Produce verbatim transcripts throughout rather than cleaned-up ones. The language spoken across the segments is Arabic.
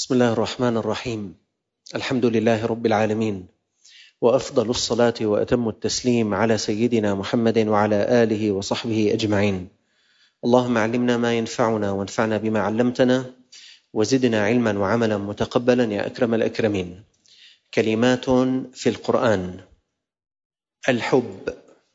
بسم الله الرحمن الرحيم. الحمد لله رب العالمين، وأفضل الصلاة وأتم التسليم على سيدنا محمد وعلى آله وصحبه أجمعين. اللهم علمنا ما ينفعنا وانفعنا بما علمتنا، وزدنا علما وعملا متقبلا يا أكرم الأكرمين. كلمات في القرآن. الحب.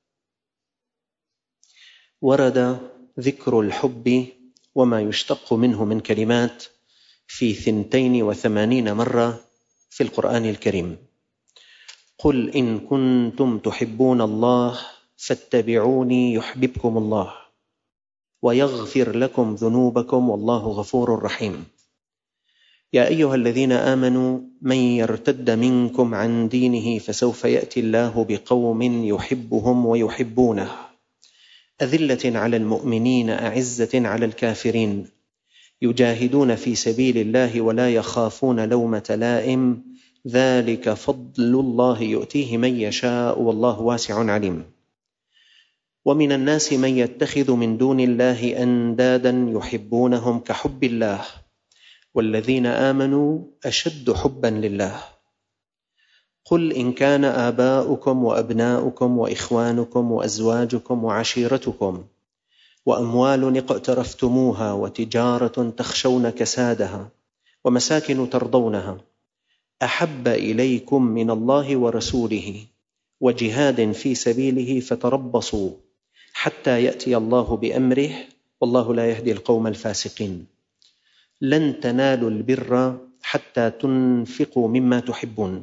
ورد ذكر الحب وما يشتق منه من كلمات في ثنتين وثمانين مرة في القرآن الكريم. قل إن كنتم تحبون الله فاتبعوني يحببكم الله ويغفر لكم ذنوبكم والله غفور رحيم. يا أيها الذين آمنوا من يرتد منكم عن دينه فسوف يأتي الله بقوم يحبهم ويحبونه أذلة على المؤمنين أعزة على الكافرين يجاهدون في سبيل الله ولا يخافون لومة لائم ذلك فضل الله يؤتيه من يشاء والله واسع عليم. ومن الناس من يتخذ من دون الله أندادا يحبونهم كحب الله والذين آمنوا أشد حبا لله. قل إن كان آباؤكم وأبناؤكم وإخوانكم وأزواجكم وعشيرتكم وأموال اقترفتموها وتجارة تخشون كسادها ومساكن ترضونها أحب إليكم من الله ورسوله وجهاد في سبيله فتربصوا حتى يأتي الله بأمره والله لا يهدي القوم الفاسقين. لن تنالوا البر حتى تنفقوا مما تحبون.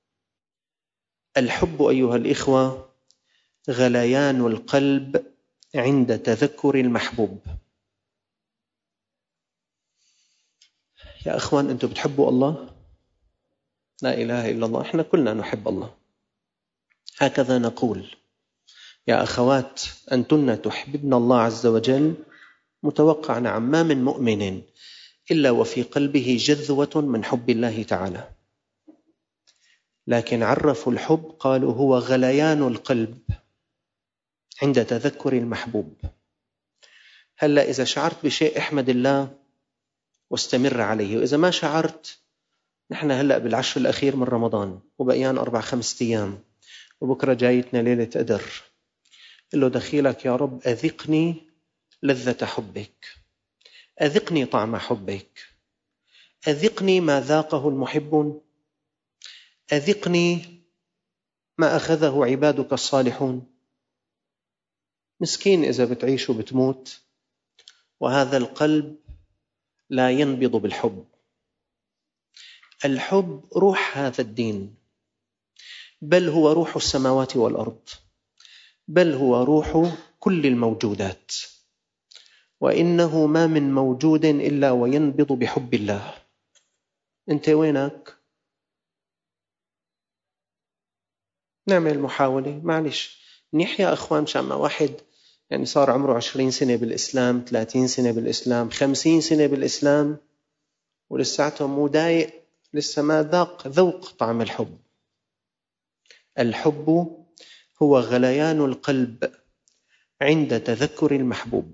الحب أيها الإخوة غليان القلب عند تذكر المحبوب. يا أخوان، أنتم بتحبوا الله؟ لا إله إلا الله. إحنا كلنا نحب الله، هكذا نقول. يا أخوات، أنتن تحببن الله عز وجل. متوقع نعم، ما من مؤمن إلا وفي قلبه جذوة من حب الله تعالى، لكن عرفوا الحب قالوا هو غليان القلب عند تذكر المحبوب. هلأ إذا شعرت بشيء احمد الله واستمر عليه، وإذا ما شعرت، نحن هلأ بالعشر الأخير من رمضان وبقيان أربع خمسة أيام وبكرة جايتنا ليلة قدر. قل له دخيلك يا رب أذقني لذة حبك، أذقني طعم حبك، أذقني ما ذاقه المحبون، أذقني ما أخذه عبادك الصالحون. مسكين إذا بتعيش وبتموت وهذا القلب لا ينبض بالحب. الحب روح هذا الدين، بل هو روح السماوات والأرض، بل هو روح كل الموجودات، وإنه ما من موجود إلا وينبض بحب الله. أنت وينك؟ نعمل محاولة، معلش نحيا يا أخوان. مشان ما واحد يعني صار عمره عشرين سنة بالإسلام، ثلاثين سنة بالإسلام، خمسين سنة بالإسلام، ولساته مو دايق، لسه ما ذاق ذوق طعم الحب. الحب هو غليان القلب عند تذكر المحبوب.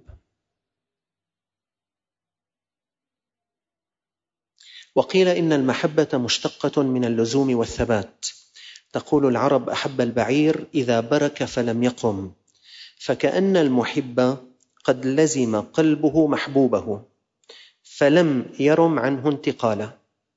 وقيل إن المحبة مشتقة من اللزوم والثبات. تقول العرب أحب البعير إذا برك فلم يقم، فكأن المحب قد لزم قلبه محبوبه فلم يرم عنه انتقالا.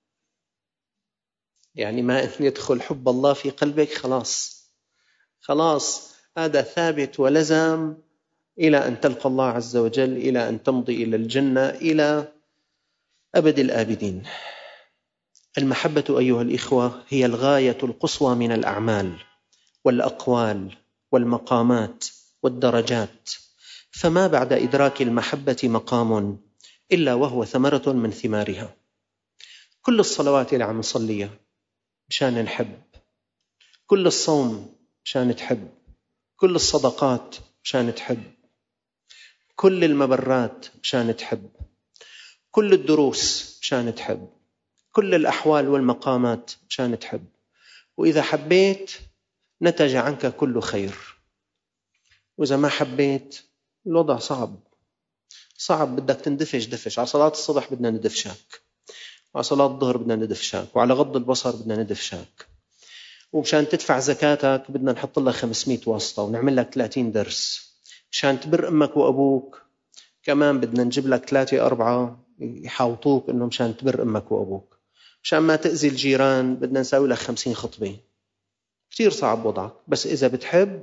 يعني ما يدخل حب الله في قلبك خلاص خلاص هذا ثابت ولزم إلى أن تلقى الله عز وجل، إلى أن تمضي إلى الجنة، إلى أبد الآبدين. المحبة أيها الإخوة هي الغاية القصوى من الأعمال والأقوال والمقامات والدرجات، فما بعد إدراك المحبة مقام إلا وهو ثمرة من ثمارها. كل الصلوات اللي عم نصليها مشان نحب، كل الصوم مشان تحب، كل الصدقات مشان تحب، كل المبرات مشان تحب، كل الدروس مشان تحب، كل الأحوال والمقامات مشان تحب. وإذا حبيت نتج عنك كل خير، وإذا ما حبيت الوضع صعب صعب. بدك تندفش دفش. على صلاة الصبح بدنا ندفشك، وعلى صلاة الظهر بدنا ندفشك، وعلى غض البصر بدنا ندفشك، ومشان تدفع زكاتك بدنا نحط لك خمسمية واسطة ونعمل لك ثلاثين درس، مشان تبر أمك وأبوك كمان بدنا نجيب لك ثلاثة أربعة يحاوطوك إنه مشان تبر أمك وأبوك، مشان ما تأذي الجيران بدنا نسوي لك خمسين خطبة. كتير صعب وضعك، بس إذا بتحب،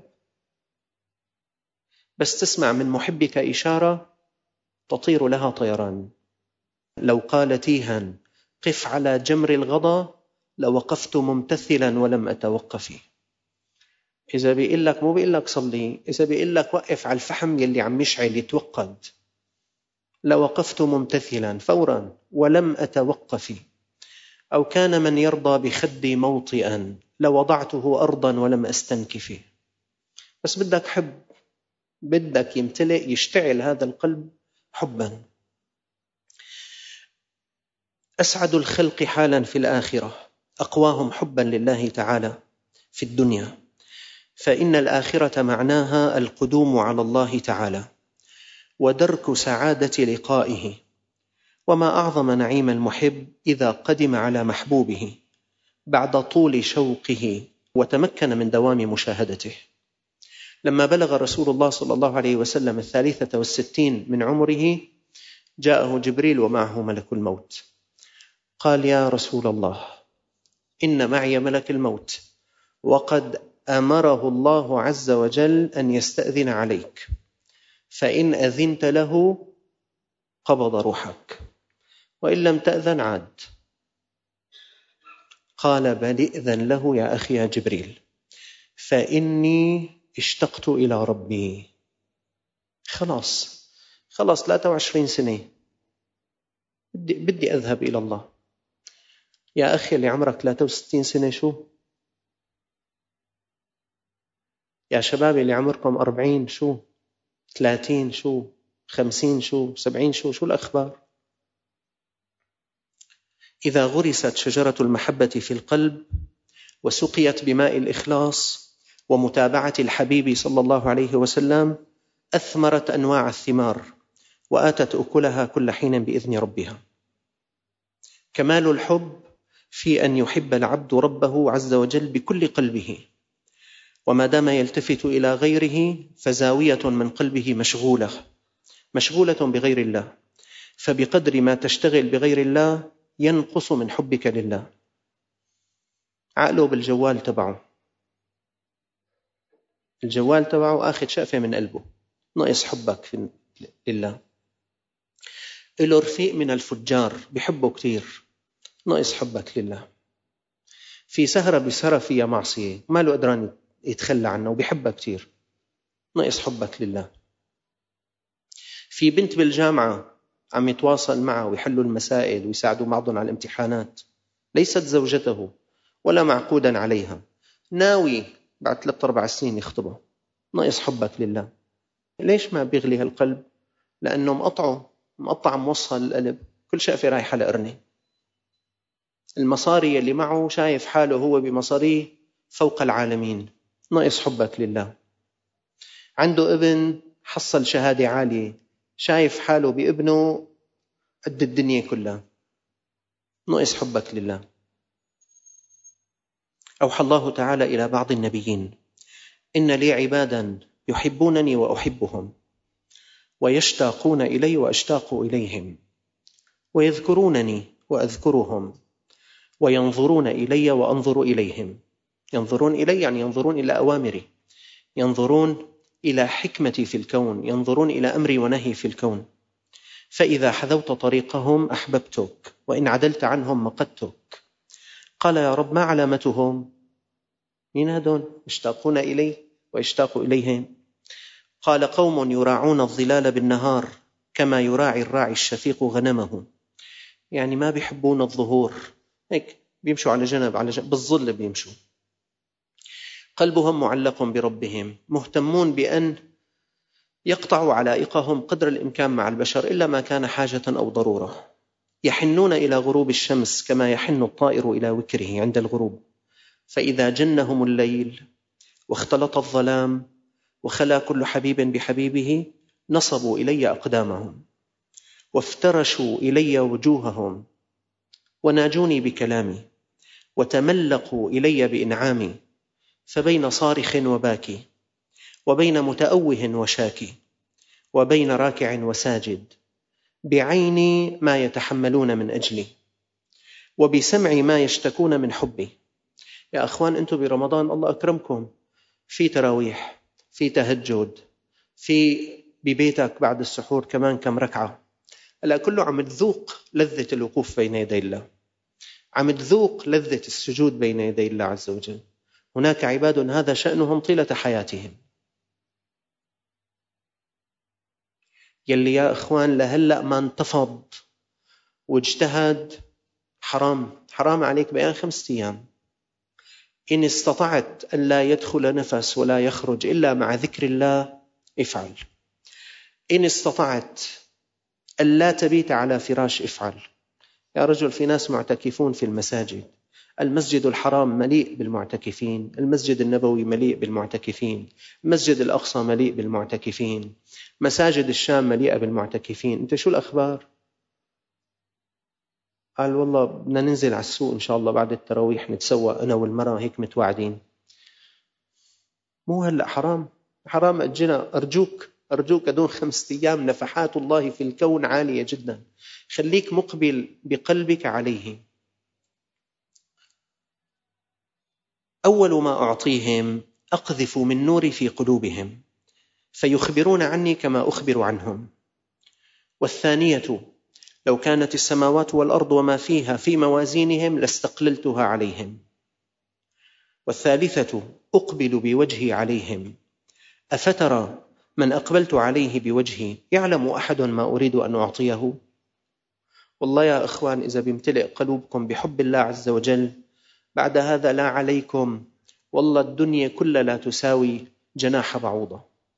بس تسمع من محبك إشارة تطير لها طيران. لو قال تيها قف على جمر الغضا لوقفت ممتثلا ولم أتوقف. إذا بيقول لك، مو بيقول لك صلي، إذا بيقول لك وقف على الفحم يلي عم يشعل يتوقد، لوقفت ممتثلا فورا ولم أتوقف. أو كان من يرضى بخدي موطئا لوضعته أرضا ولم أستنكف. بس بدك حب، بدك يمتلئ يشتعل هذا القلب حبا. أسعد الخلق حالا في الآخرة أقواهم حبا لله تعالى في الدنيا، فإن الآخرة معناها القدوم على الله تعالى ودرك سعادة لقائه. وما أعظم نعيم المحب إذا قدم على محبوبه بعد طول شوقه وتمكن من دوام مشاهدته. لما بلغ رسول الله صلى الله عليه وسلم الثالثة والستين من عمره جاءه جبريل ومعه ملك الموت، قال: يا رسول الله، إن معي ملك الموت وقد أمره الله عز وجل أن يستأذن عليك، فإن أذنت له قبض روحك، وإن لم تأذن عاد. قال: بل إذن له يا أخي يا جبريل، فإني اشتقت إلى ربي. خلاص خلاص ثلاثة وعشرين سنة بدي, بدي أذهب إلى الله. يا أخي اللي عمرك ثلاثة وستين سنة، شو؟ يا شباب اللي عمركم أربعين، شو؟ ثلاثين، شو؟ خمسين، شو؟ سبعين، شو؟ شو الأخبار؟ إذا غرست شجرة المحبة في القلب وسقيت بماء الإخلاص ومتابعة الحبيب صلى الله عليه وسلم أثمرت أنواع الثمار وآتت أكلها كل حين بإذن ربها. كمال الحب في أن يحب العبد ربه عز وجل بكل قلبه، وما دام يلتفت إلى غيره فزاوية من قلبه مشغولة مشغولة بغير الله، فبقدر ما تشتغل بغير الله ينقص من حبك لله. عقله بالجوال تبعه، الجوال تبعه آخذ شقفة من قلبه، ناقص حبك في لله. إله رفيق من الفجار بحبه كتير، ناقص حبك لله. في سهرة بسهرة فيها معصية ما له قدران يتخلى عنه وبيحبها كتير، ناقص حبك لله. في بنت بالجامعة عم يتواصل معها ويحلوا المسائل ويساعدوا بعضهم على الامتحانات، ليست زوجته ولا معقودا عليها، ناوي بعد ثلاث أربع سنين يخطبها، ناقص حبك لله. ليش ما بيغلي هالقلب؟ لأنه مقطعه مقطع موصل القلب، كل شقفة رايحة لقرنة. المصاري اللي معه شايف حاله هو بمصاريه فوق العالمين، ناقص حبك لله. عنده ابن حصل شهادة عالية، شايف حاله بابنه قد الدنيا كلها، ناقص حبك لله. أوحى الله تعالى إلى بعض النبيين: إن لي عبادا يحبونني وأحبهم، ويشتاقون إلي وأشتاق إليهم، ويذكرونني وأذكرهم، وينظرون إلي وأنظر إليهم. ينظرون إلي يعني ينظرون إلى أوامري، ينظرون إلى حكمتي في الكون، ينظرون إلى أمري ونهي في الكون. فإذا حذوت طريقهم أحببتك، وإن عدلت عنهم مقتك. قال: يا رب، ما علامتهم؟ مين هدول يشتاقون إلي ويشتاق إليهم؟ قال: قوم يراعون الظلال بالنهار كما يراعي الراعي الشفيق غنمه. يعني ما بيحبون الظهور، هيك بيمشوا على جنب على جنب بالظل بيمشوا. قلبهم معلق بربهم، مهتمون بأن يقطعوا علائقهم قدر الإمكان مع البشر إلا ما كان حاجة أو ضرورة. يحنون إلى غروب الشمس كما يحن الطائر إلى وكره عند الغروب. فإذا جنهم الليل واختلط الظلام وخلا كل حبيب بحبيبه نصبوا إلي أقدامهم وافترشوا إلي وجوههم وناجوني بكلامي وتملقوا إلي بإنعامي، فبين صارخ وباكي وبين متأوه وشاكي وبين راكع وساجد بعيني ما يتحملون من أجلي وبسمعي ما يشتكون من حبي. يا أخوان، أنتم برمضان الله أكرمكم في تراويح، في تهجد، في ببيتك بعد السحور كمان كم ركعة. هلا كله عم تذوق لذة الوقوف بين يدي الله، عم تذوق لذة السجود بين يدي الله عز وجل. هناك عباد هذا شأنهم طيلة حياتهم، يلي يا أخوان لهلأ ما انتفض واجتهد، حرام حرام عليك بيان خمسة أيام. إن استطعت أن لا يدخل نفس ولا يخرج إلا مع ذكر الله افعل. إن استطعت أن لا تبيت على فراش افعل. يا رجل، في ناس معتكفون في المساجد، المسجد الحرام مليء بالمعتكفين، المسجد النبوي مليء بالمعتكفين، المسجد الأقصى مليء بالمعتكفين، مساجد الشام مليئة بالمعتكفين. أنت شو الأخبار؟ قال والله بدنا ننزل على السوق إن شاء الله بعد التراويح نتسوى أنا والمرأة، هيك متوعدين. مو هلأ حرام حرام أجنا. أرجوك أرجوك دون خمسة أيام نفحات الله في الكون عالية جدا. خليك مقبل بقلبك عليه. أول ما أعطيهم أقذف من نوري في قلوبهم فيخبرون عني كما أخبر عنهم. والثانية لو كانت السماوات والأرض وما فيها في موازينهم لاستقللتها عليهم. والثالثة أقبل بوجهي عليهم أفترى من أقبلت عليه بوجهي يعلم أحد ما أريد أن أعطيه. والله يا أخوان، إذا بيمتلئ قلوبكم بحب الله عز وجل بعد هذا لا عليكم، والله الدنيا كلها لا تساوي جناح بعوضة.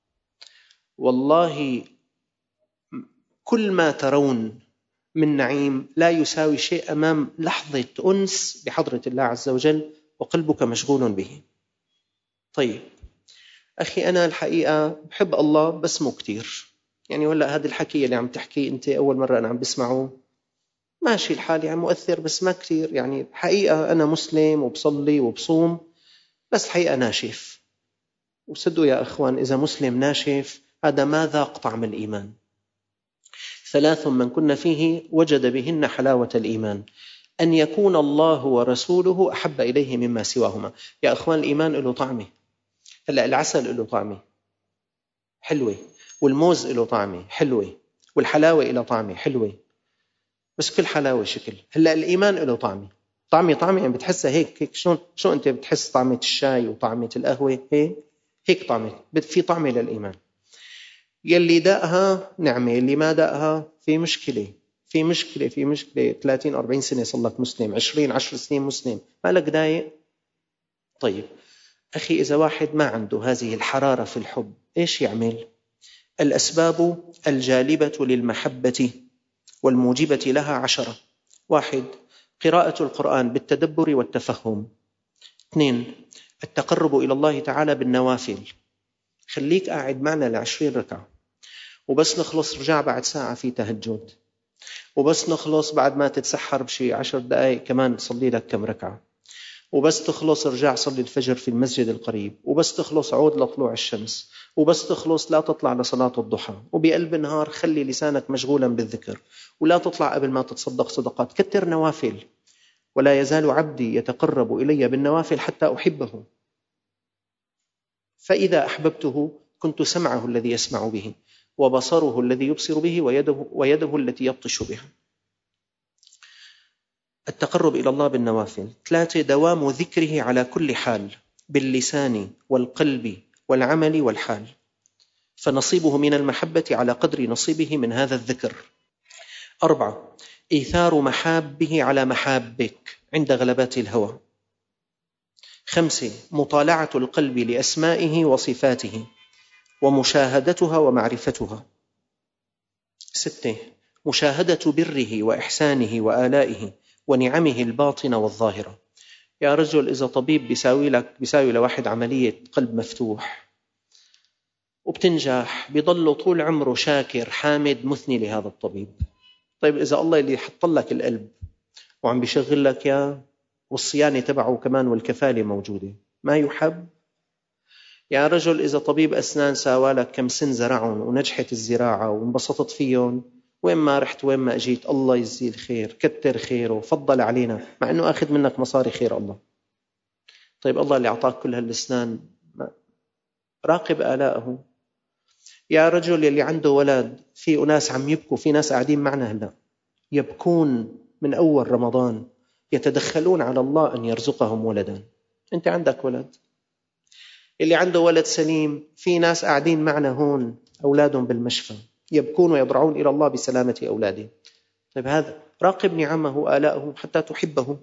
والله كل ما ترون من نعيم لا يساوي شيء أمام لحظة أنس بحضرة الله عز وجل وقلبك مشغول به. طيب أخي، أنا الحقيقة بحب الله بس مو كتير، يعني ولا هذا الحكي اللي عم تحكي أنت أول مرة أنا عم بسمعه، ماشي الحال يعني مؤثر بس ما كتير. يعني حقيقة أنا مسلم وبصلي وبصوم، بس حقيقة ناشف. وصدقوا يا أخوان، إذا مسلم ناشف هذا ما ذاق طعم الإيمان. ثلاث من كن فيه وجد بهن حلاوة الإيمان: أن يكون الله ورسوله أحب إليه مما سواهما. يا أخوان، الإيمان له طعمه. هلأ العسل له طعمه حلوة، والموز له طعمه حلوة، والحلاوة له طعمه حلوة، بس كل حلاوة شكل. هلأ الإيمان له طعمه طعمه طعمه يعني بتحسها هيك هيك. شلون شو أنت بتحس طعمة الشاي وطعمة القهوة؟ هيك هيك طعمة، في طعمة للإيمان. يلي دقها نعمة، يلي ما دقها في مشكلة في مشكلة في مشكلة. ثلاثين أربعين سنة صلك مسلم، عشرين عشر سنين مسلم، مالك دايق؟ طيب أخي، إذا واحد ما عنده هذه الحرارة في الحب إيش يعمل؟ الأسباب الجالبة للمحبة والموجبة لها عشرة. واحد: قراءة القرآن بالتدبر والتفهم. اثنين: التقرب إلى الله تعالى بالنوافل. خليك قاعد معنا لعشرين ركعة، وبس نخلص رجع بعد ساعة في تهجد، وبس نخلص بعد ما تتسحر بشي عشر دقائق كمان صلي لك كم ركعة، وبس تخلص رجع صلي الفجر في المسجد القريب، وبس تخلص عود لطلوع الشمس، وبس تخلص لا تطلع لصلاة الضحى. وبقلب النهار خلي لسانك مشغولا بالذكر، ولا تطلع قبل ما تتصدق صدقات. كتر نوافل. ولا يزال عبدي يتقرب إلي بالنوافل حتى أحبه، فإذا أحببته كنت سمعه الذي يسمع به، وبصره الذي يبصر به، ويده, ويده التي يبطش بها. التقرب إلى الله بالنوافل. ثلاثة: دوام ذكره على كل حال باللسان والقلب والعمل والحال، فنصيبه من المحبة على قدر نصيبه من هذا الذكر. أربعة: إيثار محابه على محابك عند غلبات الهوى. خمسة: مطالعة القلب لأسمائه وصفاته ومشاهدتها ومعرفتها. ستة: مشاهدة بره وإحسانه وآلائه ونعمه الباطنة والظاهرة. يا رجل، إذا طبيب بيساوي لك بيساوي لواحد عملية قلب مفتوح وبتنجح، بيضل طول عمره شاكر حامد مثني لهذا الطبيب. طيب إذا الله اللي حط لك القلب وعم بيشغل لك يا والصيانة تبعه كمان والكفالة موجودة، ما يحب؟ يا رجل إذا طبيب أسنان ساوالك كم سن زرعهم ونجحت الزراعة وانبسطت فيهم، وين ما رحت وين ما أجيت الله يجزيه الخير، كتر خيره، فضل علينا، مع أنه أخذ منك مصاري خير الله. طيب الله اللي أعطاك كل هالأسنان راقب آلاءه. يا رجل يلي عنده ولد، في أناس عم يبكوا، في ناس قاعدين معنا هلا يبكون من أول رمضان يتدخلون على الله أن يرزقهم ولدا. أنت عندك ولد، اللي عنده ولد سليم، في ناس قاعدين معنا هون أولادهم بالمشفى يبكون ويضرعون إلى الله بسلامة أولادهم. طيب هذا راقب نعمه وآلاءه حتى تحبه.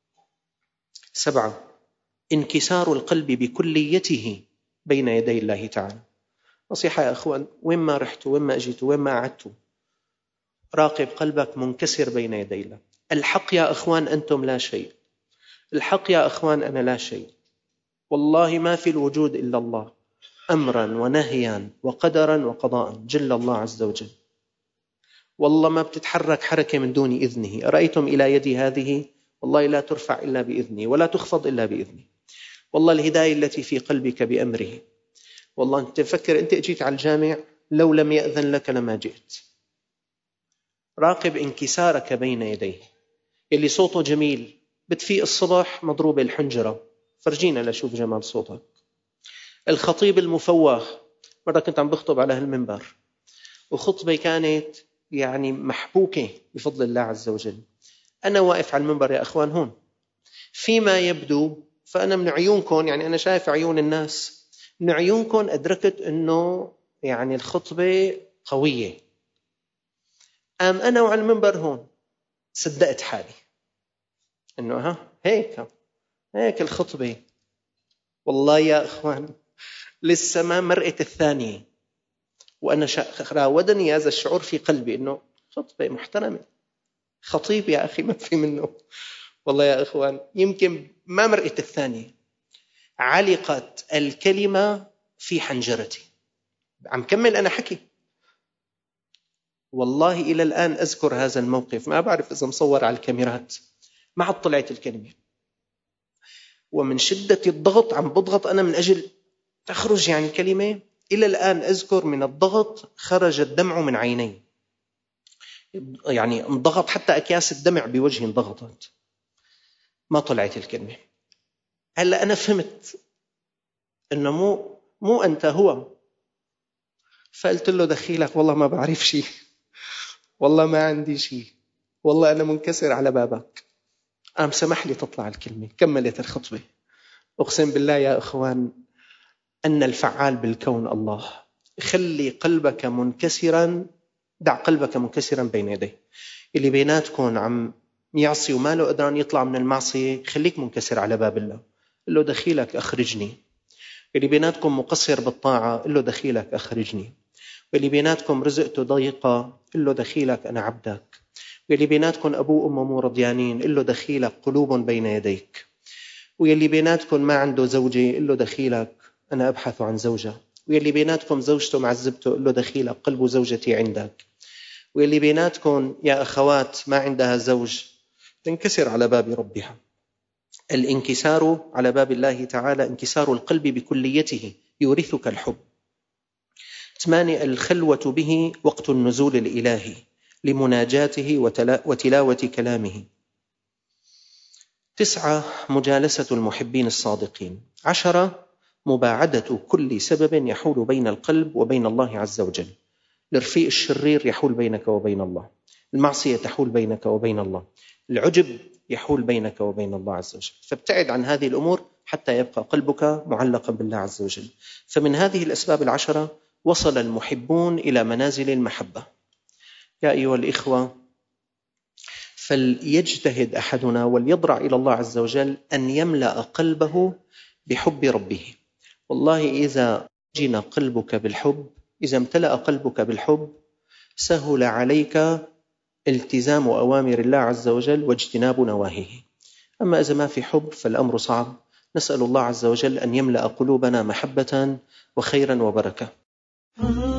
سبعة، انكسار القلب بكليته بين يدي الله تعالى. نصيحة يا أخوان، وين ما رحتوا وين ما أجيتوا وين ما قعدتوا، راقب قلبك منكسر بين يدي الله. الحق يا أخوان أنتم لا شيء، الحق يا أخوان أنا لا شيء، والله ما في الوجود إلا الله، أمرا ونهيا وقدرا وقضاء جل الله عز وجل. والله ما بتتحرك حركة من دون إذنه. أرأيتم إلى يدي هذه، والله لا ترفع إلا بإذنه ولا تخفض إلا بإذنه. والله الهداية التي في قلبك بأمره. والله أنت تفكر أنت أجيت على الجامع لو لم يأذن لك لما جئت. راقب انكسارك بين يديه. اللي صوته جميل بتفيق الصبح مضروب الحنجرة، فرجينا لشوف جمال صوتك. الخطيب المفوه، مرة كنت عم بخطب على هالمنبر وخطبة كانت يعني محبوكة بفضل الله عز وجل. أنا واقف على المنبر يا أخوان هون، فيما يبدو فأنا من عيونكم، يعني أنا شايف عيون الناس، من عيونكم أدركت أنه يعني الخطبة قوية. أم أنا وعلى المنبر هون صدقت حالي أنه ها هيك هيك الخطبة. والله يا أخوان لسه ما مرقت الثانية وأنا راودني هذا الشعور في قلبي أنه خطبة محترمة، خطيب يا أخي ما في منه. والله يا أخوان يمكن ما مرقت الثانية علقت الكلمة في حنجرتي. عم كمل أنا حكي، والله إلى الآن أذكر هذا الموقف، ما بعرف إذا مصور على الكاميرات، ما عاد طلعت الكلمة، ومن شدة الضغط عم بضغط أنا من أجل تخرج يعني الكلمة. إلى الآن أذكر من الضغط خرج الدمع من عيني، يعني انضغط حتى أكياس الدمع بوجهي انضغطت، ما طلعت الكلمة. هلأ أنا فهمت إنه مو مو أنت هو. فقلت له دخيلك، والله ما بعرف شيء، والله ما عندي شيء، والله أنا منكسر على بابك. قام سمح لي تطلع الكلمة، كملت الخطبة. أقسم بالله يا أخوان أن الفعال بالكون الله. خلي قلبك منكسرا، دع قلبك منكسرا بين يديه. اللي بيناتكم عم يعصي وما له قدران يطلع من المعصية، خليك منكسر على باب الله، قل له دخيلك أخرجني. اللي بيناتكم مقصر بالطاعة، قل له دخيلك أخرجني. واللي بيناتكم رزقته ضيقة، قل له دخيلك أنا عبدك. واللي بيناتكم أبو أم مو رضيانين، قل له دخيلك قلوب بين يديك. واللي بيناتكم ما عنده زوجة، قل له دخيلك أنا أبحث عن زوجة. واللي بيناتكم زوجته معذبته، قل له دخيلك قلب زوجتي عندك. واللي بيناتكم يا أخوات ما عندها زوج، تنكسر على باب ربها. الانكسار على باب الله تعالى انكسار القلب بكليته يورثك الحب. ثمانية، الخلوة به وقت النزول الإلهي لمناجاته وتلاوة كلامه. تسعة، مجالسة المحبين الصادقين. عشرة، مباعدة كل سبب يحول بين القلب وبين الله عز وجل. الرفيق الشرير يحول بينك وبين الله، المعصية تحول بينك وبين الله، العجب يحول بينك وبين الله عز وجل. فابتعد عن هذه الأمور حتى يبقى قلبك معلقا بالله عز وجل. فمن هذه الأسباب العشرة وصل المحبون إلى منازل المحبة. يا أيها الإخوة، فليجتهد أحدنا وليضرع إلى الله عز وجل أن يملأ قلبه بحب ربه. والله إذا جن قلبك بالحب، إذا امتلأ قلبك بالحب، سهل عليك التزام أوامر الله عز وجل واجتناب نواهيه. أما إذا ما في حب فالأمر صعب. نسأل الله عز وجل أن يملأ قلوبنا محبة وخيرا وبركة.